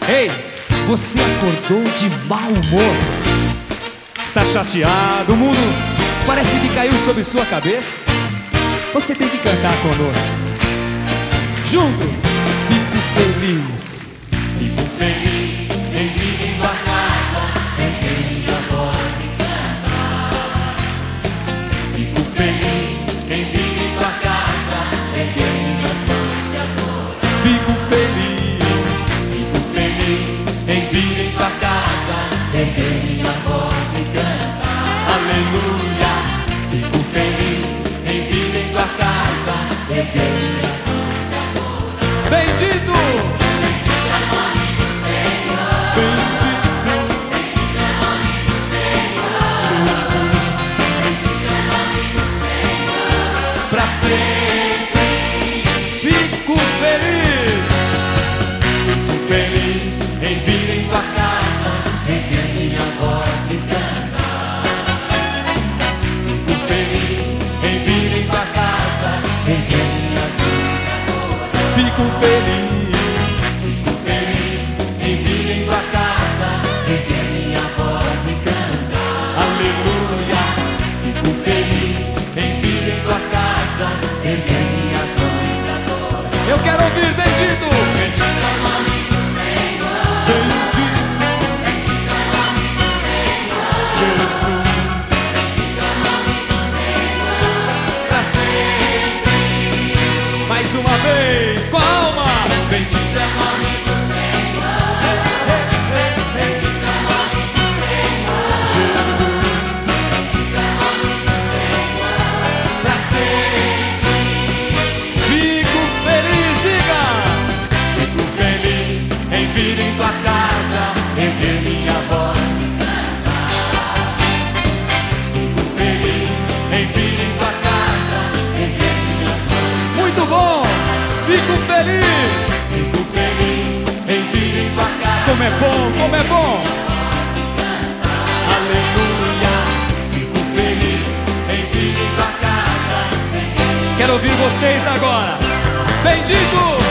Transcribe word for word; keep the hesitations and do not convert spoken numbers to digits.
Ei, você acordou de mau humor? Está chateado? O mundo parece que caiu sobre sua cabeça? Você tem que cantar conosco. Juntos, fico feliz. Fico feliz em vir em tua casa, erguer minha voz e cantar. Fico feliz em vir em tua casa, erguer minhas mãos e adorar. Fico feliz, fico feliz em vir em tua casa, erguer minha voz e cantar. Aleluia. Fico feliz em vir em tua casa, erguer minhas mãos e adorar. Bendito! Bendito é o nome do Senhor. Bendito, Bendito é o nome do Senhor. Jesus, Bendito é o nome do Senhor. pra sempre. Fico feliz, Fico feliz em vir em tua casa, erguer minha voz e cantar. Fico feliz em vir em tua casa, erguer minhas mãos e adorar. fico feliz, Fico feliz em vir em tua casa, erguer minha voz e cantar. Aleluia. Fico feliz em vir em tua casa, erguer minhas mãos e adorar. eu quero ouvir bendito. Bendito é o nome do Senhor. Bendito, Bendito é o nome do Senhor. Jesus, Bendito é o nome do Senhor. Pra sempre. mais uma vez, com a alma. Bendito é o nome do Senhor. Bendito é o nome do Senhor. Jesus, Bendito é o nome do Senhor. Pra sempre. fico feliz, diga. Fico feliz em vir em tua casa, erguer minha voz e cantar. Fico feliz em vir em tua casa, erguer minhas mãos. Muito bom, fico feliz. Fico feliz em vir em tua casa, Como é bom, como é bom. voz e cantar. Aleluia. Fico feliz em vir em tua casa, erguer Quero ouvir vocês agora. Bendito,